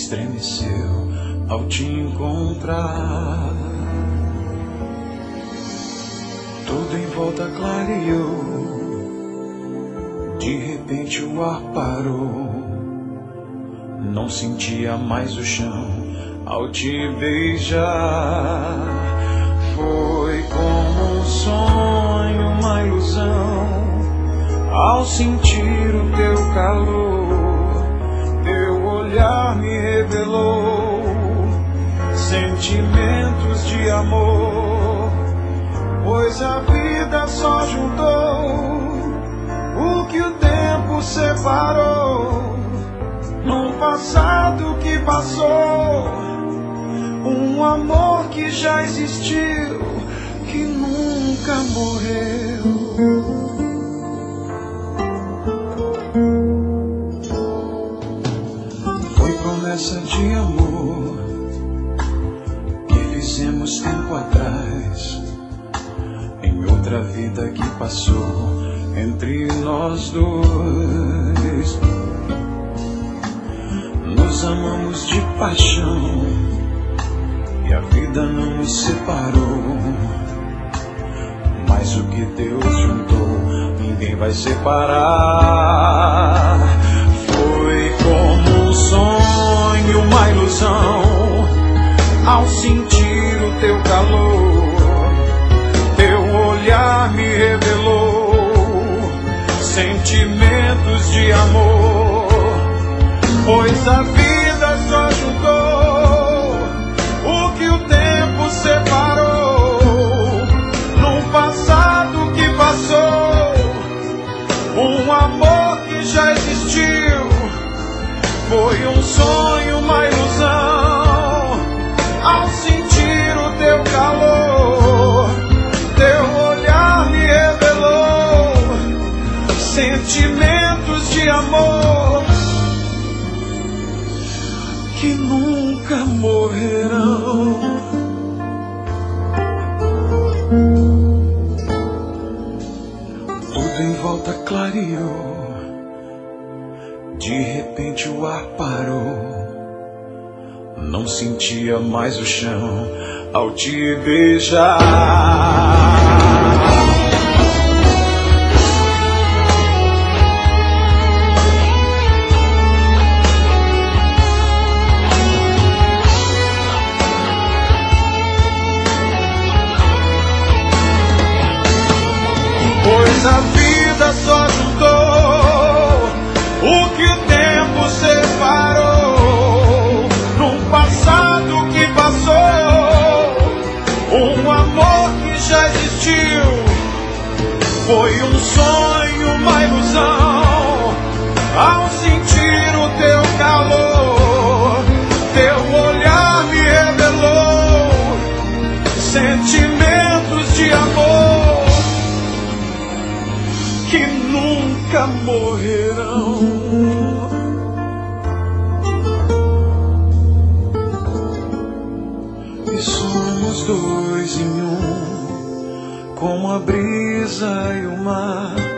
estremeceu ao te encontrar. Tudo em volta clareou, de repente o ar parou. Não sentia mais o chão ao te beijar. Foi como um sonho, uma ilusão, ao sentir o teu calor. Teu olhar me revelou sentimentos de amor, pois a vida só juntou o que o tempo separou. Num passado que passou, um amor que já existiu, que nunca morreu. Foi promessa de amor que fizemos tempo atrás, em outra vida que passou entre nós dois. Nos amamos de paixão e a vida não nos separou, mas o que Deus juntou, ninguém vai separar. Foi como um sonho, uma ilusão, ao sentir o teu calor. Teu olhar me revelou sentimentos de amor, pois a vida só juntou o que o tempo separou. Num passado que passou, um amor que já existiu. Foi um sonho, uma ilusão, ao sentir o teu calor. Teu olhar me revelou sentimentos de amor que nunca morrerão. Tudo em volta clareou, de repente o ar parou. Não sentia mais o chão ao te beijar. Pois a vida só juntou o que o tempo separou. Num passado que passou, um amor que já existiu. Foi um sonho, uma ilusão, ao sentir o teu calor. Teu olhar me revelou sentimentos de amor que nunca morrerão. E somos dois em um, como a brisa e o mar.